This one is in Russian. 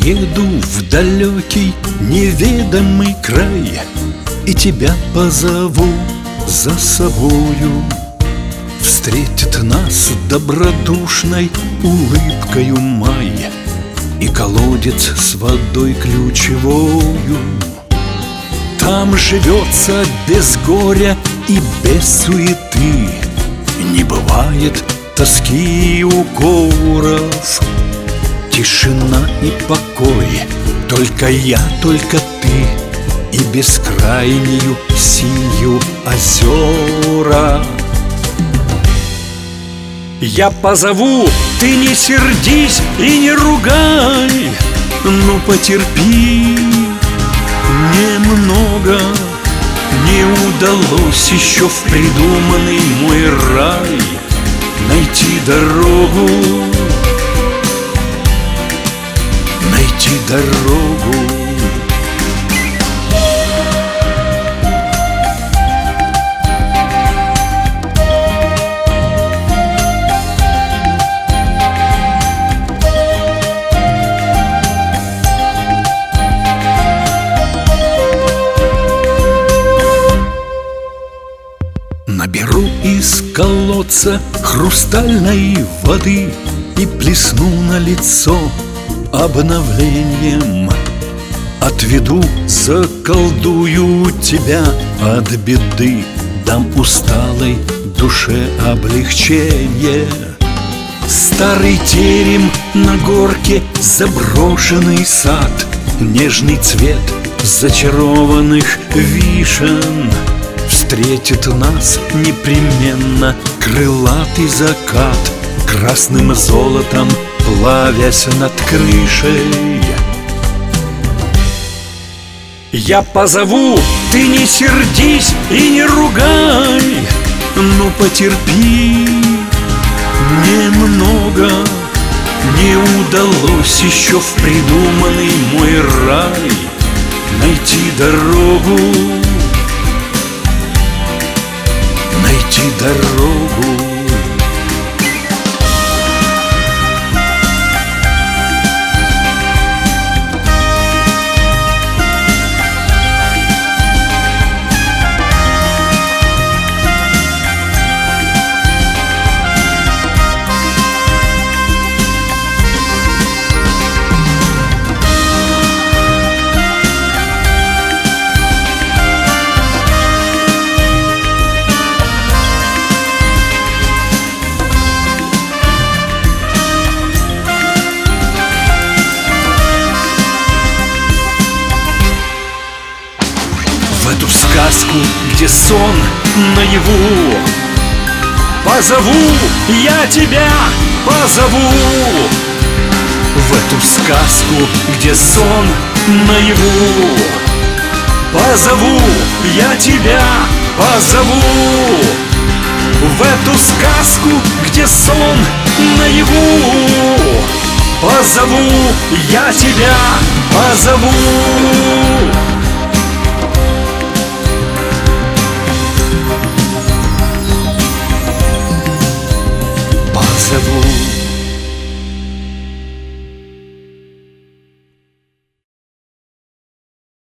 Поеду в далекий неведомый край и тебя позову за собою. Встретит нас добродушной улыбкою май и колодец с водой ключевою. Там живется без горя и без суеты, не бывает тоски и укоров. Тишина и покой, только я, только ты, и бескрайнюю синью озера. Я позову, ты не сердись и не ругай, ну потерпи немного. Не удалось еще в придуманный мой рай найти дорогу, найти дорогу. Наберу из колодца хрустальной воды и плесну на лицо обновлением. Отведу, заколдую тебя от беды, дам усталой душе облегчение. Старый терем на горке, заброшенный сад, нежный цвет зачарованных вишен. Встретит нас непременно крылатый закат, красным золотом плавясь над крышей. Я позову, ты не сердись и не ругай, ну потерпи немного. Не удалось еще в придуманный мой рай найти дорогу, найти дорогу. В эту сказку, где сон наяву, позову я тебя, позову. В эту сказку, где сон наяву, позову я тебя, позову. В эту сказку, где сон наяву, позову я тебя, позову. Позову.